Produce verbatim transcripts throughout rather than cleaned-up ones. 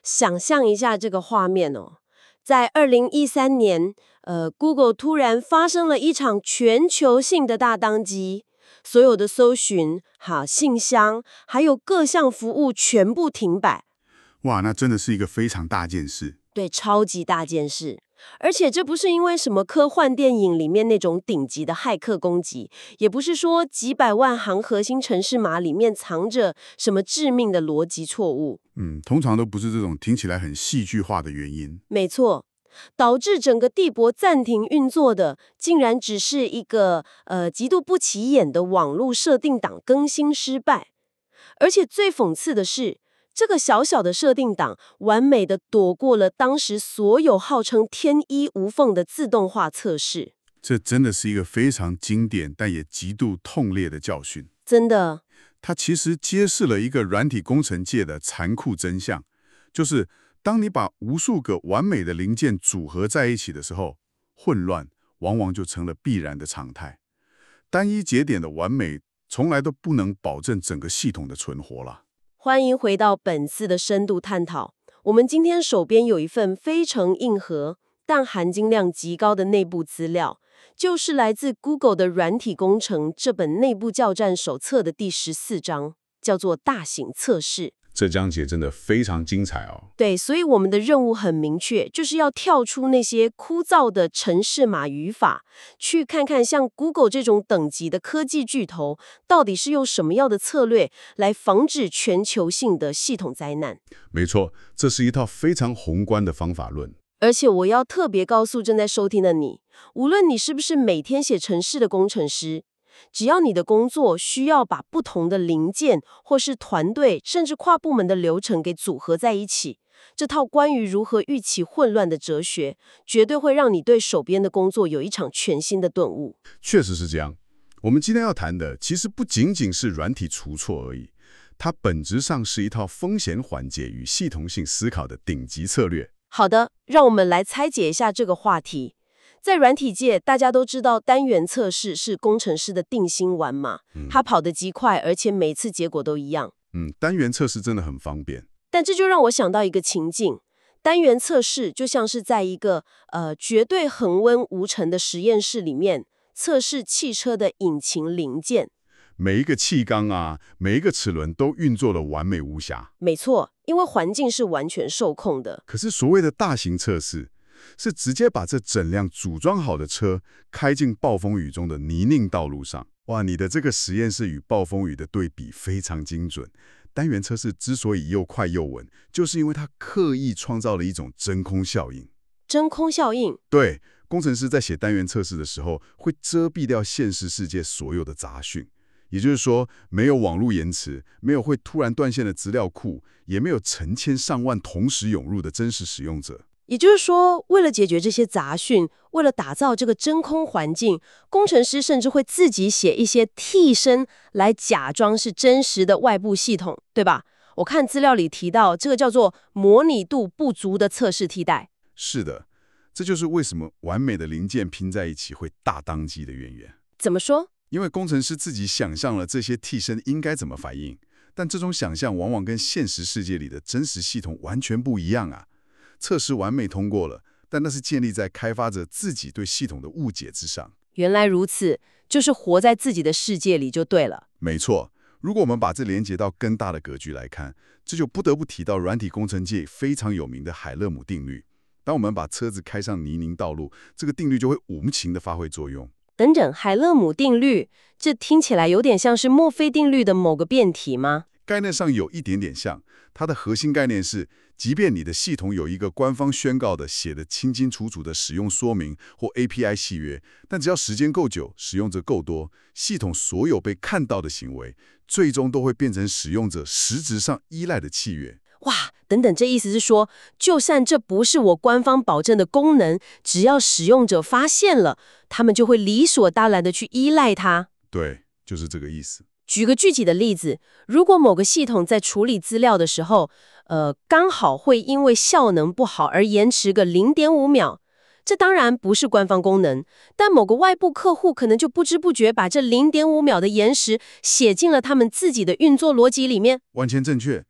想象一下这个画面哦，在二零一三年，呃，Google 突然发生了一场全球性的大当机，所有的搜寻、好信箱，还有各项服务全部停摆。 哇，那真的是一个非常大件事。 对，超级大件事。而且这不是因为什么科幻电影里面那种顶级的骇客攻击，也不是说几百万行核心程式码里面藏着什么致命的逻辑错误。 嗯，通常都不是这种听起来很戏剧化的原因。 没错，导致整个帝国暂停运作的，竟然只是一个呃极度不起眼的网络设定档更新失败。而且最讽刺的是，这个小小的设定档完美的躲过了当时所有号称天衣无缝的自动化测试。 这真的是一个非常经典但也极度痛烈的教训。 真的， 它其实揭示了一个软体工程界的残酷真相，就是当你把无数个完美的零件组合在一起的时候，混乱往往就成了必然的常态。单一节点的完美从来都不能保证整个系统的存活了。 欢迎回到本次的深度探讨。我们今天手边有一份非常硬核但含金量极高的内部资料，就是来自 Google 的软体工程这本内部教战手册的第十四章，叫做大型测试。 这章节真的非常精彩哦。 对，所以我们的任务很明确，就是要跳出那些枯燥的程式码语法，去看看像 Google 这种等级的科技巨头，到底是用什么样的策略来防止全球性的系统灾难。 没错，这是一套非常宏观的方法论。 而且我要特别告诉正在收听的你，无论你是不是每天写程式的工程师，只要你的工作需要把不同的零件或是团队甚至跨部门的流程给组合在一起，这套关于如何预期混乱的哲学，绝对会让你对手边的工作有一场全新的顿悟。 确实是这样。我们今天要谈的其实不仅仅是软体出错而已，它本质上是一套风险缓解与系统性思考的顶级策略。 好的，让我们来拆解一下这个话题。在软体界，大家都知道单元测试是工程师的定心丸嘛， 嗯、 它跑得极快，而且每次结果都一样。 嗯，单元测试真的很方便。 但这就让我想到一个情境，单元测试就像是在一个呃绝对恒温无尘的实验室里面测试汽车的引擎零件。 每一个气缸啊，每一个齿轮都运作得完美无瑕。 没错，因为环境是完全受控的。 可是所谓的大型测试，是直接把这整辆组装好的车开进暴风雨中的泥泞道路上。哇，你的这个实验室与暴风雨的对比非常精准。单元测试之所以又快又稳，就是因为它刻意创造了一种真空效应。 真空效应？ 对，工程师在写单元测试的时候，会遮蔽掉现实世界所有的杂讯。也就是说，没有网络延迟，没有会突然断线的资料库，也没有成千上万同时涌入的真实使用者。 也就是说，为了解决这些杂讯，为了打造这个真空环境，工程师甚至会自己写一些替身来假装是真实的外部系统，对吧？我看资料里提到，这个叫做模拟度不足的测试替代。 是的，这就是为什么完美的零件拼在一起会大当机的渊源。 怎么说？ 因为工程师自己想象了这些替身应该怎么反应，但这种想象往往跟现实世界里的真实系统完全不一样啊。测试完美通过了，但那是建立在开发者自己对系统的误解之上。 原来如此，就是活在自己的世界里就对了。 没错，如果我们把这连接到更大的格局来看，这就不得不提到软体工程界非常有名的海勒姆定律。当我们把车子开上泥泞道路，这个定律就会无情地发挥作用。 等等，海勒姆定律，这听起来有点像是墨菲定律的某个变体吗？ 概念上有一点点像，它的核心概念是，即便你的系统有一个官方宣告的写得清清楚楚的使用说明或 A P I 契约，但只要时间够久，使用者够多，系统所有被看到的行为，最终都会变成使用者实质上依赖的契约。 哇，等等，这意思是说，就算这不是我官方保证的功能，只要使用者发现了，他们就会理所当然的去依赖它。 对，就是这个意思。 举个具体的例子，如果某个系统在处理资料的时候，呃，刚好会因为效能不好而延迟个 零点五秒，这当然不是官方功能，但某个外部客户可能就不知不觉把这 零点五秒的延时写进了他们自己的运作逻辑里面。 完全正确。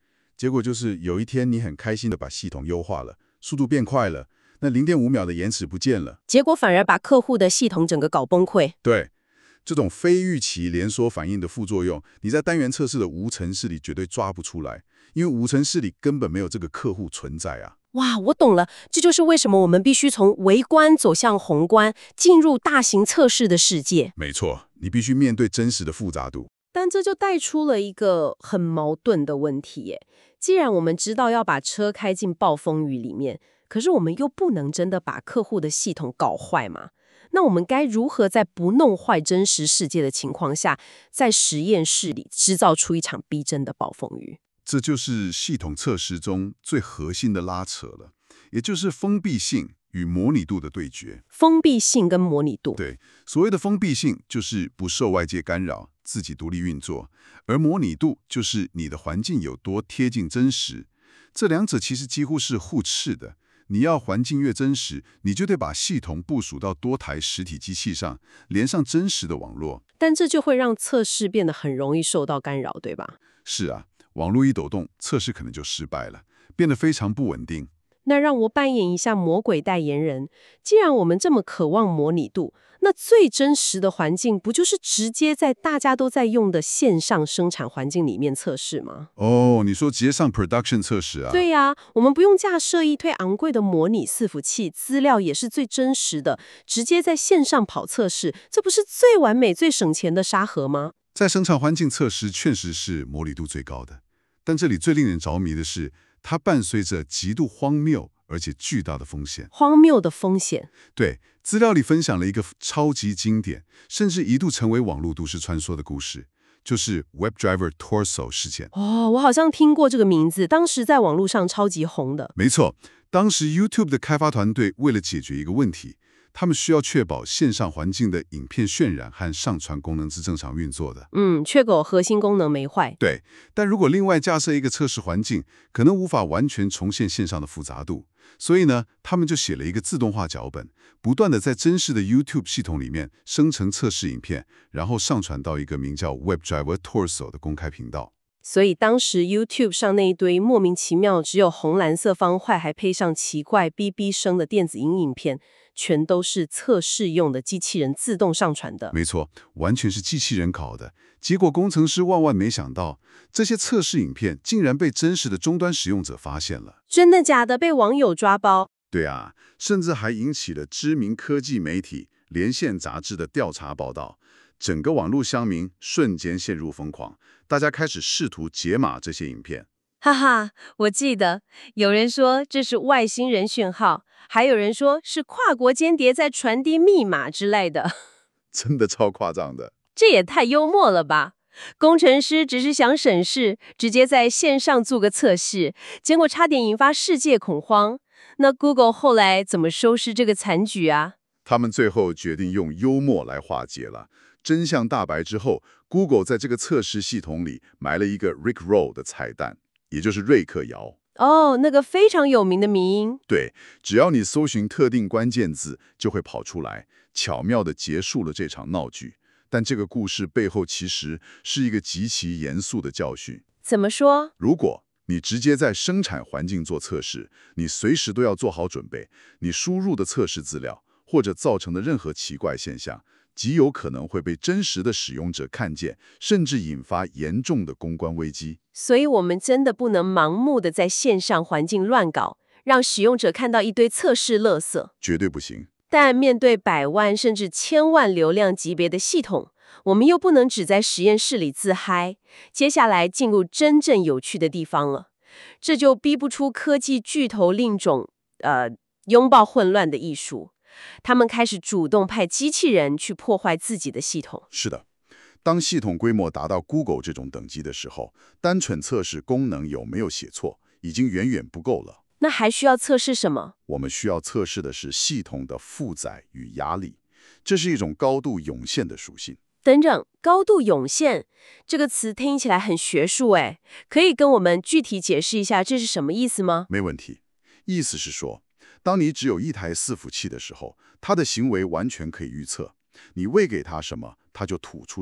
结果就是有一天你很开心的把系统优化了，速度变快了，那零点五秒的延迟不见了， 结果反而把客户的系统整个搞崩溃。 对。这种非预期连锁反应的副作用，你在单元测试的无尘室里绝对抓不出来，因为无尘室里根本没有这个客户存在啊。 哇，我懂了，这就是为什么我们必须从微观走向宏观，进入大型测试的世界。 没错，你必须面对真实的复杂度。 但这就带出了一个很矛盾的问题耶。既然我们知道要把车开进暴风雨里面，可是我们又不能真的把客户的系统搞坏嘛？那我们该如何在不弄坏真实世界的情况下，在实验室里制造出一场逼真的暴风雨？ 这就是系统测试中最核心的拉扯了，也就是封闭性与模拟度的对决。 封闭性跟模拟度。 对，所谓的封闭性就是不受外界干扰，自己独立运作，而模拟度就是你的环境有多贴近真实。这两者其实几乎是互斥的。你要环境越真实，你就得把系统部署到多台实体机器上，连上真实的网络。 但这就会让测试变得很容易受到干扰，对吧？ 是啊，网络一抖动，测试可能就失败了，变得非常不稳定。 那让我扮演一下魔鬼代言人。既然我们这么渴望模拟度，那最真实的环境不就是直接在大家都在用的线上生产环境里面测试吗？ 哦，你说直接上 production 测试啊？ 对呀，我们不用架设一堆昂贵的模拟伺服器，资料也是最真实的，直接在线上跑测试，这不是最完美、最省钱的沙盒吗？ 在生产环境测试确实是模拟度最高的，但这里最令人着迷的是，它伴随着极度荒谬而且巨大的风险。 荒谬的风险。 对，资料里分享了一个超级经典，甚至一度成为网络都市传说的故事，就是 WebDriver Torso 事件。 哦，我好像听过这个名字，当时在网络上超级红的。 没错，当时 YouTube 的开发团队为了解决一个问题，他们需要确保线上环境的影片渲染和上传功能是正常运作的。 嗯，确保核心功能没坏。 对，但如果另外架设一个测试环境，可能无法完全重现线上的复杂度。所以呢，他们就写了一个自动化脚本，不断的在真实的 YouTube 系统里面生成测试影片，然后上传到一个名叫 WebDriver Torso 的公开频道。 所以当时 YouTube 上那一堆莫名其妙只有红蓝色方块还配上奇怪哔哔声的电子音影片，全都是测试用的机器人自动上传的。 没错，完全是机器人搞的。结果工程师万万没想到，这些测试影片竟然被真实的终端使用者发现了。 真的假的？被网友抓包？ 对啊，甚至还引起了知名科技媒体《连线》杂志的调查报道。整个网络乡民瞬间陷入疯狂，大家开始试图解码这些影片。 哈哈，我记得有人说这是外星人讯号，还有人说是跨国间谍在传递密码之类的。 真的超夸张的。 这也太幽默了吧！工程师只是想省事，直接在线上做个测试，结果差点引发世界恐慌。那 Google 后来怎么收拾这个残局啊？ 他们最后决定用幽默来化解了。真相大白之后 ，Google 在这个测试系统里埋了一个 Rick Roll 的彩蛋，也就是瑞克摇。 哦，那个非常有名的迷因。 对，只要你搜寻特定关键字，就会跑出来，巧妙地结束了这场闹剧。但这个故事背后其实是一个极其严肃的教训。 怎么说？ 如果你直接在生产环境做测试，你随时都要做好准备，你输入的测试资料或者造成的任何奇怪现象，极有可能会被真实的使用者看见，甚至引发严重的公关危机。 所以我们真的不能盲目的在线上环境乱搞，让使用者看到一堆测试垃圾。 绝对不行。 但面对百万甚至千万流量级别的系统，我们又不能只在实验室里自嗨。接下来进入真正有趣的地方了，这就逼不出科技巨头另一种呃拥抱混乱的艺术。他们开始主动派机器人去破坏自己的系统。 是的，当系统规模达到 Google 这种等级的时候，单纯测试功能有没有写错，已经远远不够了。 那还需要测试什么？ 我们需要测试的是系统的负载与压力，这是一种高度涌现的属性。 等等，高度涌现这个词听起来很学术诶，可以跟我们具体解释一下这是什么意思吗？ 没问题，意思是说，当你只有一台伺服器的时候，它的行为完全可以预测，你喂给它什么，它就吐出什么。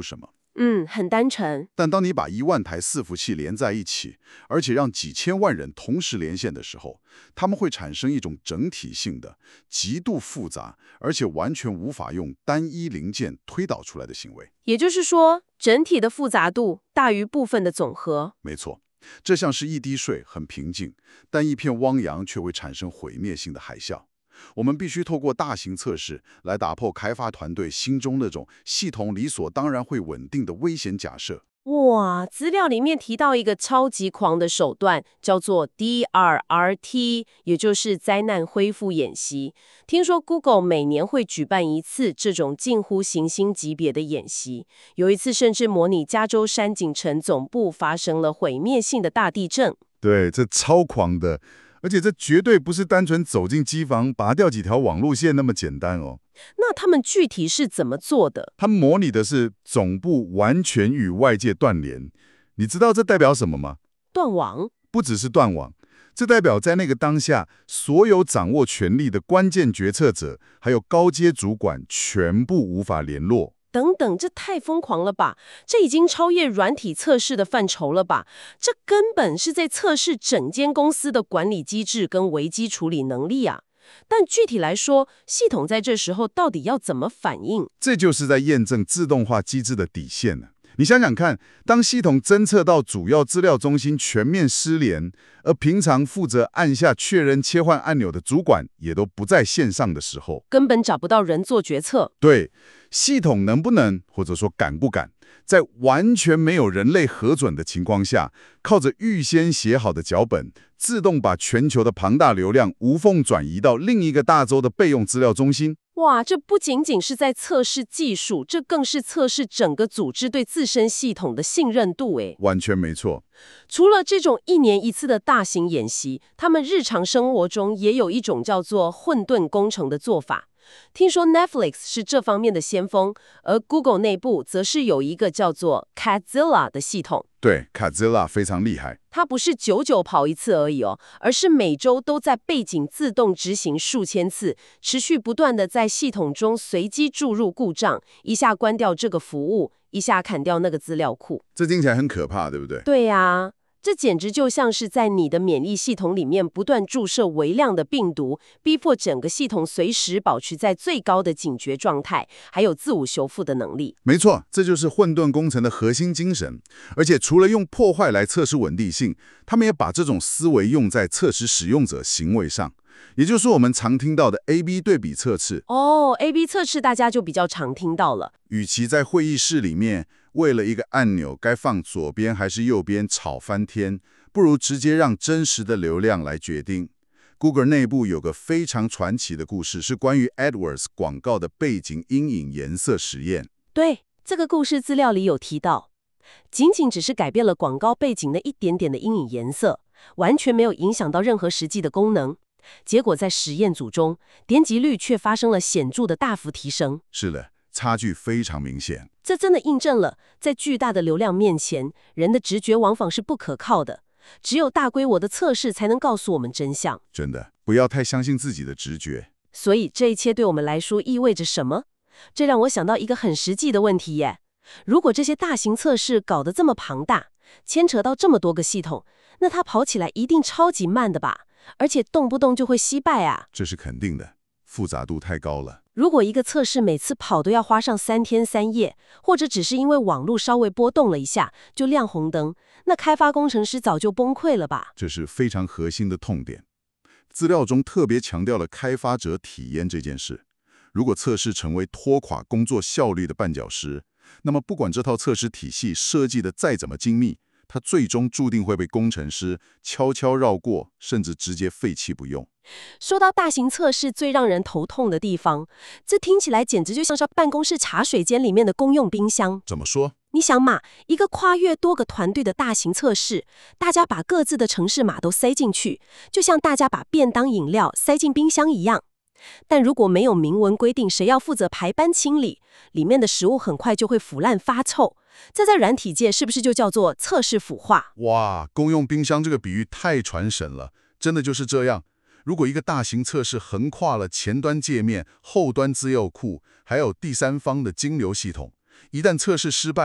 嗯，很单纯。 但当你把一万台伺服器连在一起，而且让几千万人同时连线的时候，它们会产生一种整体性的、极度复杂，而且完全无法用单一零件推导出来的行为。 也就是说，整体的复杂度大于部分的总和。 没错，这像是一滴水很平静，但一片汪洋却会产生毁灭性的海啸。我们必须透过大型测试来打破开发团队心中那种系统理所当然会稳定的危险假设。 哇，资料里面提到一个超级狂的手段，叫做 D R R T， 也就是灾难恢复演习。听说 Google 每年会举办一次这种近乎行星级别的演习，有一次甚至模拟加州山景城总部发生了毁灭性的大地震。 对，这超狂的，而且这绝对不是单纯走进机房拔掉几条网路线那么简单哦。 那他们具体是怎么做的？ 它模拟的是总部完全与外界断联。你知道这代表什么吗？ 断网？ 不只是断网，这代表在那个当下，所有掌握权力的关键决策者，还有高阶主管，全部无法联络。 等等，这太疯狂了吧！这已经超越软体测试的范畴了吧？这根本是在测试整间公司的管理机制跟危机处理能力啊！但具体来说，系统在这时候到底要怎么反应？ 这就是在验证自动化机制的底线呢。你想想看，当系统侦测到主要资料中心全面失联，而平常负责按下确认切换按钮的主管也都不在线上的时候， 根本找不到人做决策。 对，系统能不能，或者说敢不敢，在完全没有人类核准的情况下，靠着预先写好的脚本，自动把全球的庞大流量无缝转移到另一个大洲的备用资料中心？ 哇，这不仅仅是在测试技术，这更是测试整个组织对自身系统的信任度。诶， 完全没错。 除了这种一年一次的大型演习，他们日常生活中也有一种叫做混沌工程的做法。听说 Netflix 是这方面的先锋，而 Google 内部则是有一个叫做 Catzilla 的系统。 对 ，Catzilla 非常厉害。 它不是久久跑一次而已哦，而是每周都在背景自动执行数千次，持续不断的在系统中随机注入故障，一下关掉这个服务，一下砍掉那个资料库。 这听起来很可怕，对不对？ 对呀。这简直就像是在你的免疫系统里面不断注射微量的病毒，逼迫整个系统随时保持在最高的警觉状态，还有自我修复的能力。 没错，这就是混沌工程的核心精神。而且除了用破坏来测试稳定性，他们也把这种思维用在测试使用者行为上，也就是我们常听到的 A B 对比测试。 哦 ，A B 测试大家就比较常听到了。 与其在会议室里面为了一个按钮该放左边还是右边吵翻天，不如直接让真实的流量来决定。Google 内部有个非常传奇的故事，是关于 AdWords 广告的背景阴影颜色实验。 对，这个故事资料里有提到，仅仅只是改变了广告背景的一点点的阴影颜色，完全没有影响到任何实际的功能。结果在实验组中，点击率却发生了显著的大幅提升。 是的，差距非常明显。 这真的印证了，在巨大的流量面前，人的直觉往往是不可靠的。只有大规模的测试才能告诉我们真相。 真的，不要太相信自己的直觉。 所以这一切对我们来说意味着什么？这让我想到一个很实际的问题耶。如果这些大型测试搞得这么庞大，牵扯到这么多个系统，那它跑起来一定超级慢的吧？而且动不动就会失败啊。 这是肯定的，复杂度太高了。 如果一个测试每次跑都要花上三天三夜，或者只是因为网络稍微波动了一下就亮红灯，那开发工程师早就崩溃了吧？ 这是非常核心的痛点。资料中特别强调了开发者体验这件事。如果测试成为拖垮工作效率的绊脚石，那么不管这套测试体系设计的再怎么精密，它最终注定会被工程师悄悄绕过，甚至直接废弃不用。 说到大型测试最让人头痛的地方，这听起来简直就像是办公室茶水间里面的公用冰箱。 怎么说？ 你想嘛，一个跨越多个团队的大型测试，大家把各自的程式码都塞进去，就像大家把便当饮料塞进冰箱一样。但如果没有明文规定谁要负责排班清理，里面的食物很快就会腐烂发臭。这在软体界是不是就叫做测试腐化？ 哇，公用冰箱这个比喻太传神了，真的就是这样。如果一个大型测试横跨了前端界面、后端资料库，还有第三方的金流系统，一旦测试失败了，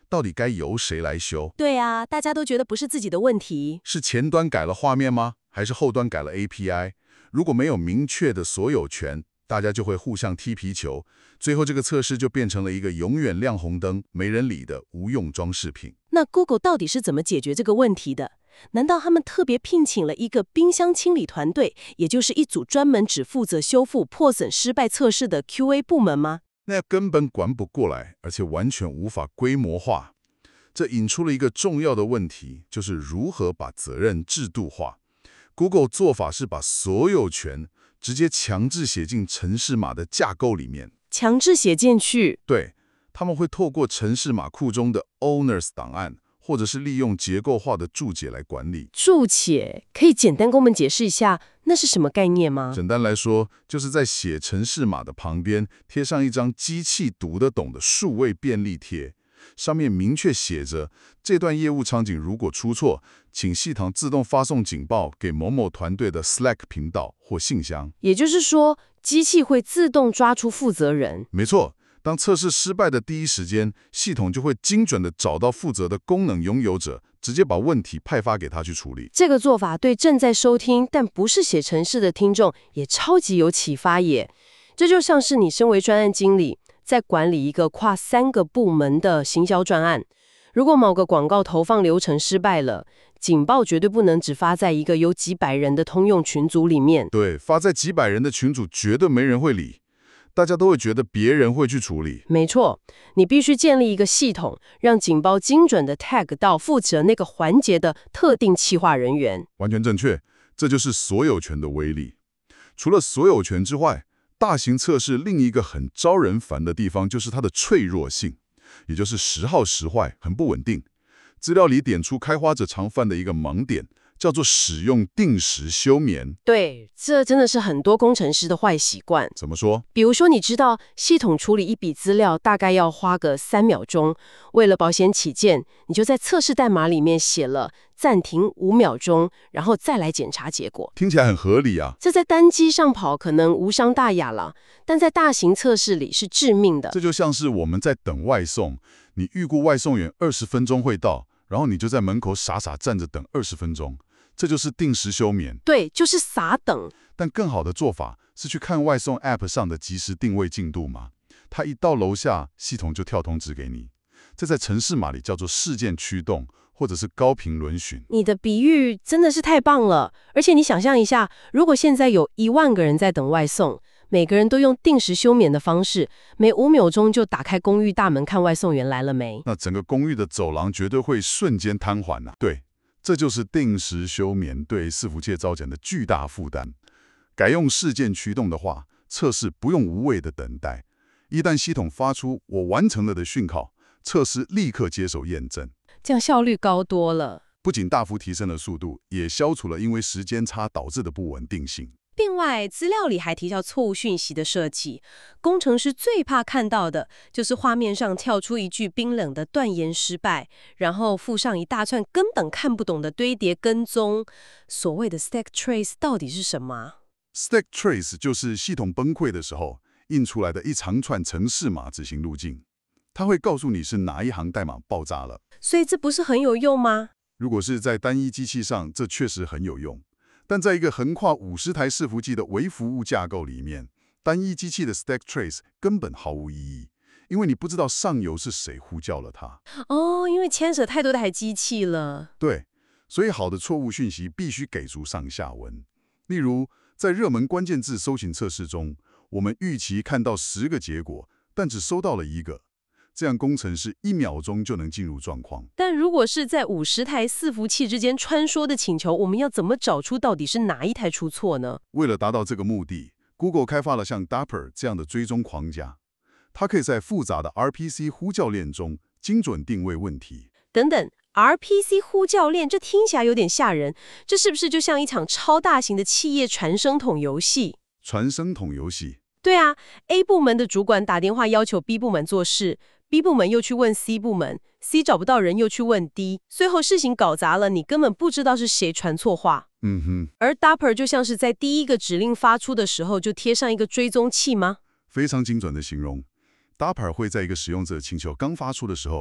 到底该由谁来修？ 对啊，大家都觉得不是自己的问题。 是前端改了画面吗？还是后端改了 A P I？ 如果没有明确的所有权，大家就会互相踢皮球，最后这个测试就变成了一个永远亮红灯、没人理的无用装饰品。 那 Google 到底是怎么解决这个问题的？难道他们特别聘请了一个冰箱清理团队，也就是一组专门只负责修复破损失败测试的 Q A 部门吗？ 那根本管不过来，而且完全无法规模化。这引出了一个重要的问题，就是如何把责任制度化。Google 做法是把所有权直接强制写进程式码的架构里面。 强制写进去？ 对，他们会透过程式码库中的 owners 档案，或者是利用结构化的注解来管理。 注解可以简单跟我们解释一下，那是什么概念吗？ 简单来说，就是在写程式码的旁边贴上一张机器读得懂的数位便利贴，上面明确写着这段业务场景如果出错，请系统自动发送警报给某某团队的 Slack 频道或信箱。 也就是说，机器会自动抓出负责人。 没错，当测试失败的第一时间，系统就会精准地找到负责的功能拥有者，直接把问题派发给他去处理。 这个做法对正在收听但不是写程式的听众也超级有启发耶。这就像是你身为专案经理，在管理一个跨三个部门的行销专案，如果某个广告投放流程失败了，警报绝对不能只发在一个有几百人的通用群组里面。 对，发在几百人的群组绝对没人会理，大家都会觉得别人会去处理。 没错，你必须建立一个系统，让警报精准的 tag 到负责那个环节的特定企划人员。 完全正确，这就是所有权的威力。除了所有权之外，大型测试另一个很招人烦的地方就是它的脆弱性，也就是时好时坏，很不稳定。资料里点出开发者常犯的一个盲点，叫做使用定时休眠。 对，这真的是很多工程师的坏习惯。 怎么说？ 比如说，你知道系统处理一笔资料大概要花个三秒钟，为了保险起见，你就在测试代码里面写了暂停五秒钟，然后再来检查结果。 听起来很合理啊。 这在单机上跑可能无伤大雅了，但在大型测试里是致命的。 这就像是我们在等外送，你预估外送员二十分钟会到，然后你就在门口傻傻站着等二十分钟，这就是定时休眠。 对，就是傻等。 但更好的做法是去看外送 App 上的即时定位进度嘛，它一到楼下，系统就跳通知给你。这在程式码里叫做事件驱动，或者是高频轮询。 你的比喻真的是太棒了，而且你想象一下，如果现在有一万个人在等外送，每个人都用定时休眠的方式，每五秒钟就打开公寓大门看外送员来了没， 那整个公寓的走廊绝对会瞬间瘫痪呐。对，这就是定时休眠对伺服器造成的巨大负担。改用事件驱动的话，测试不用无谓的等待，一旦系统发出我完成了的讯号，测试立刻接手验证， 这样效率高多了。 不仅大幅提升了速度，也消除了因为时间差导致的不稳定性。 另外，资料里还提到错误讯息的设计，工程师最怕看到的就是画面上跳出一句冰冷的断言失败，然后附上一大串根本看不懂的堆叠跟踪。所谓的 stack trace 到底是什么？ Stack trace 就是系统崩溃的时候印出来的一长串程式码执行路径，它会告诉你是哪一行代码爆炸了。 所以这不是很有用吗？ 如果是在单一机器上，这确实很有用。但在一个横跨五十台伺服器的微服务架构里面，单一机器的 stack trace 根本毫无意义，因为你不知道上游是谁呼叫了它。 哦，因为牵扯太多台机器了。 对，所以好的错误讯息必须给足上下文。例如，在热门关键字搜寻测试中，我们预期看到十个结果，但只收到了一个。这样工程师一秒钟就能进入状况。 但如果是在五十台伺服器之间穿梭的请求，我们要怎么找出到底是哪一台出错呢？ 为了达到这个目的， Google 开发了像 Dapper 这样的追踪框架，它可以在复杂的 R P C 呼叫链中精准定位问题。 等等 ，R P C 呼叫链，这听起来有点吓人，这是不是就像一场超大型的企业传声筒游戏？ 传声筒游戏？ 对啊 ，A 部门的主管打电话要求 B 部门做事。B 部门又去问 C 部门 ，C 找不到人又去问 D， 最后事情搞砸了，你根本不知道是谁传错话。 嗯哼。 而 Dapper 就像是在第一个指令发出的时候就贴上一个追踪器吗？ 非常精准的形容。Dapper 会在一个使用者请求刚发出的时候，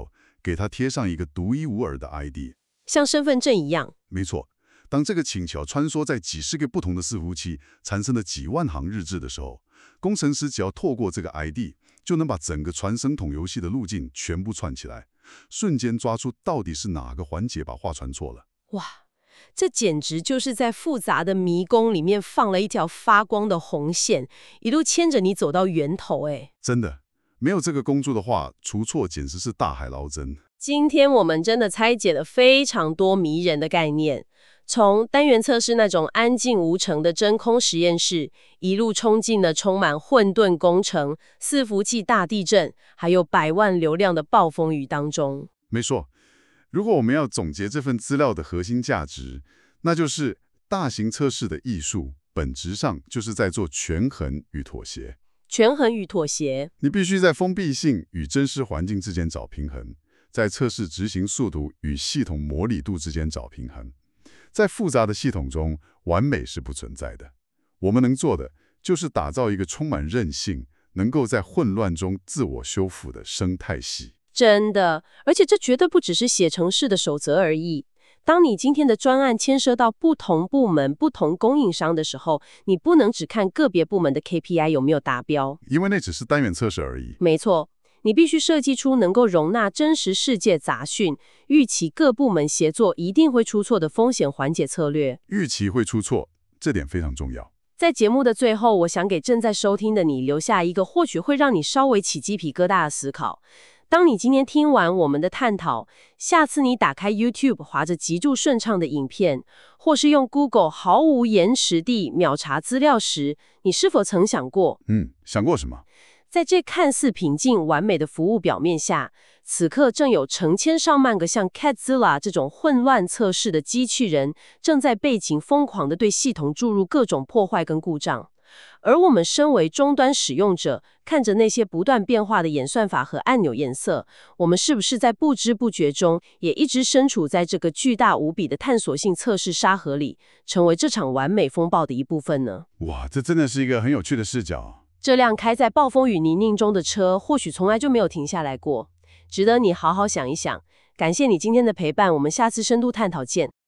给它贴上一个独一无二的 I D。 像身份证一样。 没错，当这个请求穿梭在几十个不同的伺服器，产生了几万行日志的时候，工程师只要透过这个 I D， 就能把整个传声筒游戏的路径全部串起来，瞬间抓出到底是哪个环节把话传错了。 哇，这简直就是在复杂的迷宫里面放了一条发光的红线，一路牵着你走到源头。哎， 真的，没有这个工作的话，出错简直是大海捞针。 今天我们真的拆解了非常多迷人的概念，从单元测试那种安静无尘的真空实验室，一路冲进了充满混沌工程、伺服器大地震，还有百万流量的暴风雨当中。 没错，如果我们要总结这份资料的核心价值，那就是大型测试的艺术，本质上就是在做权衡与妥协。 权衡与妥协， 你必须在封闭性与真实环境之间找平衡，在测试执行速度与系统模拟度之间找平衡。在复杂的系统中，完美是不存在的。我们能做的，就是打造一个充满韧性、能够在混乱中自我修复的生态系。 真的，而且这绝对不只是写程式的守则而已。当你今天的专案牵涉到不同部门、不同供应商的时候，你不能只看个别部门的 K P I 有没有达标， 因为那只是单元测试而已。 没错，你必须设计出能够容纳真实世界杂讯、预期各部门协作一定会出错的风险缓解策略。 预期会出错，这点非常重要。 在节目的最后，我想给正在收听的你留下一个或许会让你稍微起鸡皮疙瘩的思考。当你今天听完我们的探讨，下次你打开 YouTube 滑着极度顺畅的影片，或是用 Google 毫无延迟地秒查资料时，你是否曾想过， 嗯，想过什么？ 在这看似平静完美的服务表面下，此刻正有成千上万个像 Catzilla 这种混乱测试的机器人，正在背景疯狂地对系统注入各种破坏跟故障。而我们身为终端使用者，看着那些不断变化的演算法和按钮颜色，我们是不是在不知不觉中也一直身处在这个巨大无比的探索性测试沙盒里，成为这场完美风暴的一部分呢？ 哇，这真的是一个很有趣的视角。 这辆开在暴风雨泥泞中的车，或许从来就没有停下来过，值得你好好想一想。感谢你今天的陪伴，我们下次深度探讨见。